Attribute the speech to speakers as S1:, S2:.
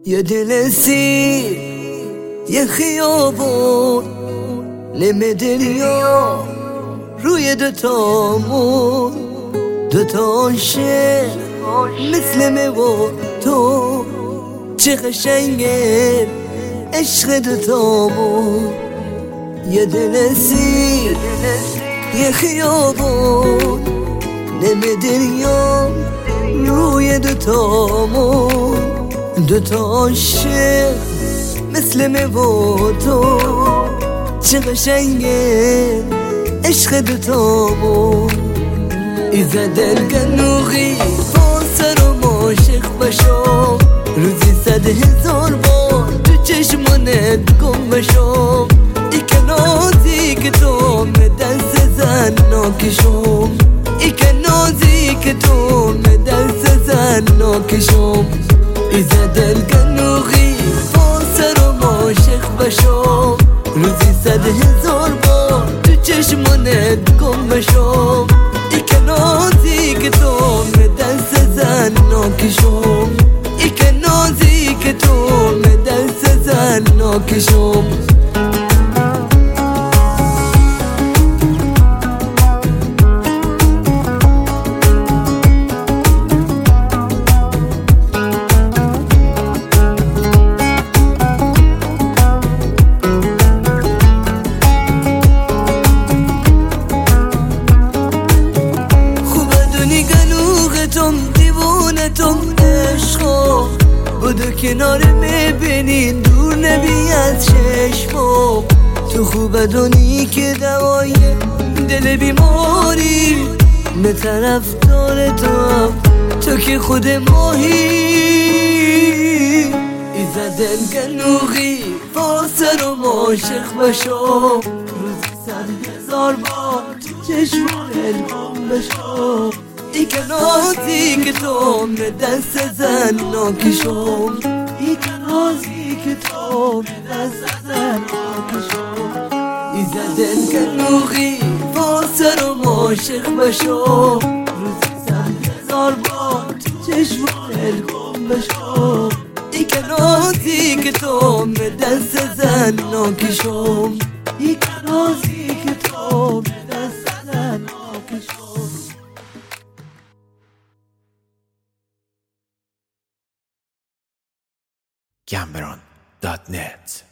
S1: یه دل سیر، یه خیابون، نیم دریا روی دوتامون، دوتا عاشق مثل من و تو. چه قشنگه عشق دوتامون. یه دل سیر، یه خیابون، نیم دریا روی دوتامون، دوتا عاشق مثل من و تو. چه قشنگه عشق دوتامون. ایزا دلگنوغی فاسر و عاشق بشم، روزی 100,000 بار تو چشمانت گم بشم. ای که نازی که تو به دست زن ناکشم، ای که نازی که تو به دست زن ناکشم. ایزا دلگنوغی فاسر و عاشق بشم، روزی 100,000 بار تو چشمانت گم بشم. ای که نازی که تو به دست زن ناکشم، ای که نازی که تو به دست زن ناکشم. دیوونتم عشقم بودو کنار میبینین، دور نبی از چشمم. تو خوبه دونی که دوای دل بیماری، به طرف داره تو که خود ماهی. ایزا دلگنوغی فاسر و عاشق بشم، روزی 100,000 بار تو چشمانت گم بشم. ای که نازی که تو به دست زن ناکشم، ای که نازی که تو به دست زن ناکشم. ایزا دلگنوغی فاسر و عاشق بشم، روزی 100,000 بار تو چشمانت گم بشم. ای که نازی که تو به دست زن ناکشم، ای که نازی که تو به دست زن ناکشم.
S2: Cameron.net